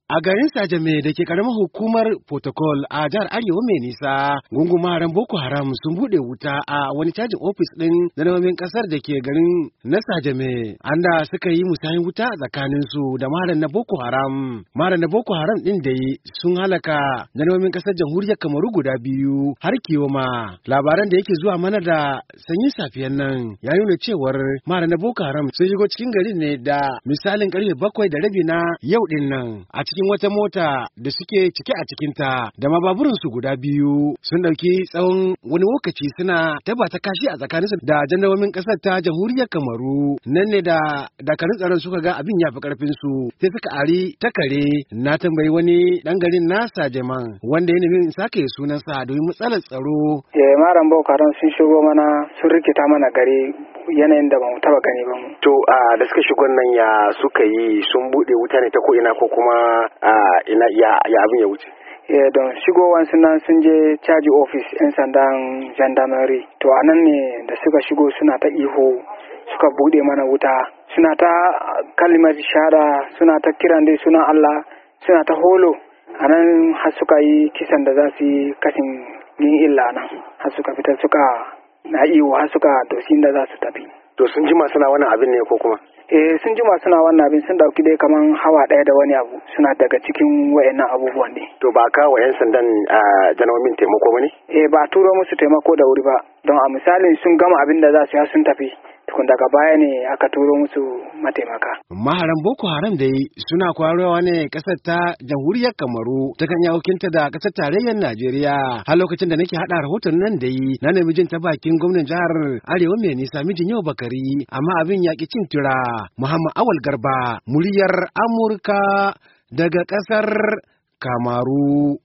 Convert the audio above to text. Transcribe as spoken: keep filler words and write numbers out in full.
A garin Sajame da ke karamar hukumar Protocol a jihar Arewa mai nisa, gungun maharan Boko Haram sun bude wuta a wani cajin ofis ɗin janomin ƙasar da ke garin na Sajame, anda suka yi musayin wuta tsakanin su da maharan na Boko Haram. Maharan na Boko Haram ɗin da yi sun halaka janomin ƙasar jamhuriyar Kamaru guda biyu har Kiyoma. Labaran da yake zuwa mana da sanyin safiyan nan ya nuna cewar maharan na Boko Haram sun shigo cikin garin ne da misalin karfe bakwai da rabi na yau ɗin nan. A cikin wata mota da suke cike a cikinta da mababurinsu guda biyu sun ɗauki tsawon wani lokaci suna taba ta kashi a tsakaninsu da jandarmomin ƙasar ta jamhuriyar Kamaru. Nan ne da dakarun tsaron suka ga abin ya fi ƙarfinsu sai suka ari ta kare. Na tambayi wani ɗan garin nasa jaman wanda ya nemi sake sunansa domin matsalar tsaro. Eh maran Boko Haram sun shigo mana sun rikita mana gari yanayin da ba mu taba gani ba mu. To a da suka shigo nan ya suka yi sun bude wuta ne ta ko ina ko kuma a ina ya, ya abin ya wuce? Yeah, don shigowan nan sun je caji ofis 'yan sandan gendarmerie. To a nan ne da suka shigo suna ta iho suka bude mana wuta, suna ta kalimar shahada, suna ta kiran dai sunan Allah, suna ta holo. A nan har suka yi kisan da za su yi kashin yin illa nan, har suka fita suka na ihu har suka dosin da za su tafi. To sun jima suna wannan abin ne ko kuma? Eh sun jima suna wannan abin sun dauki dai kaman hawa ɗaya da wani abu suna daga cikin wayannan abubuwan ne. To ba kawo yan sandan a janawamin taimako ba ne? Eh ba turo musu taimako da wuri ba don a misalin sun gama abin da za su yi sun tafi. Tukun daga baya ne aka turo musu mataimaka. Maharan Boko Haram dai suna kwarawa ne kasar ta jamhuriyar Kamaru ta kan yawokinta da kasar tarayyar Najeriya. Har lokacin da nake hada rahoton nan dai na nemi jin ta bakin gwamnan jihar Arewa mai nisa mijin yau Bakari amma abin ya ki cin tura. Muhammad Awal Garba, muryar Amurka daga kasar Kamaru.